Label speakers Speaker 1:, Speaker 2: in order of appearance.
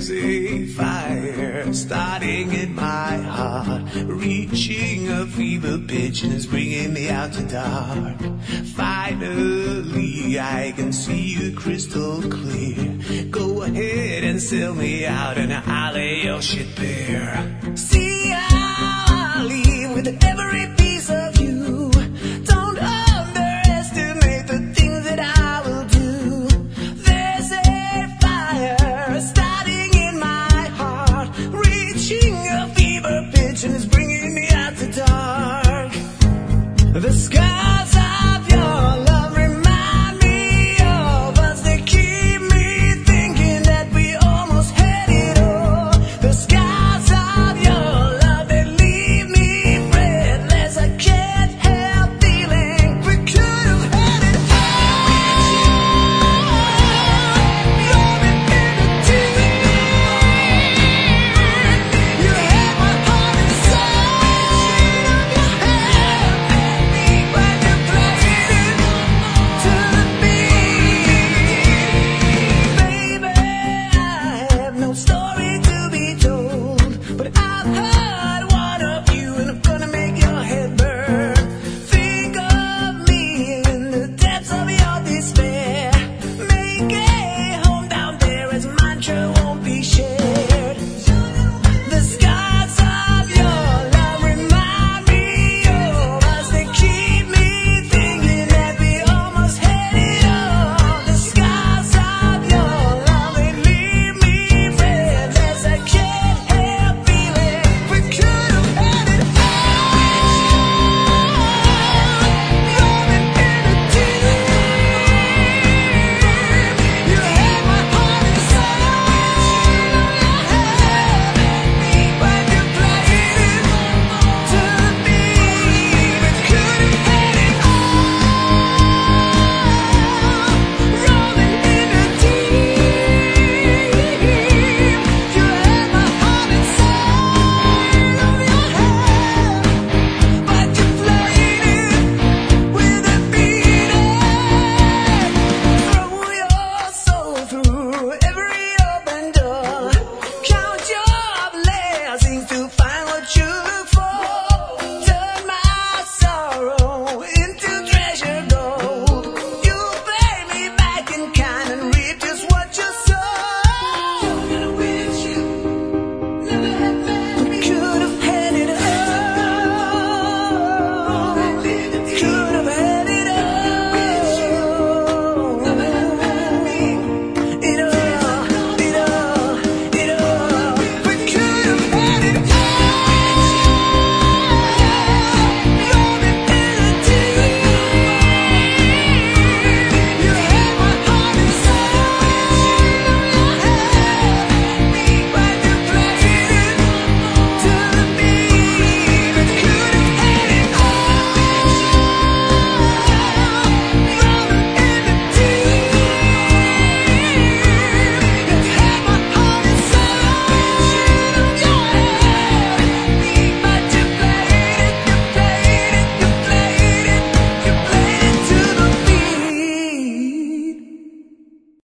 Speaker 1: There's a fire starting in my heart, reaching a fever pitch and it's bringing me out to dark. Finally, I can see you crystal clear. Go ahead and sell me out and I'll lay your shit bare. See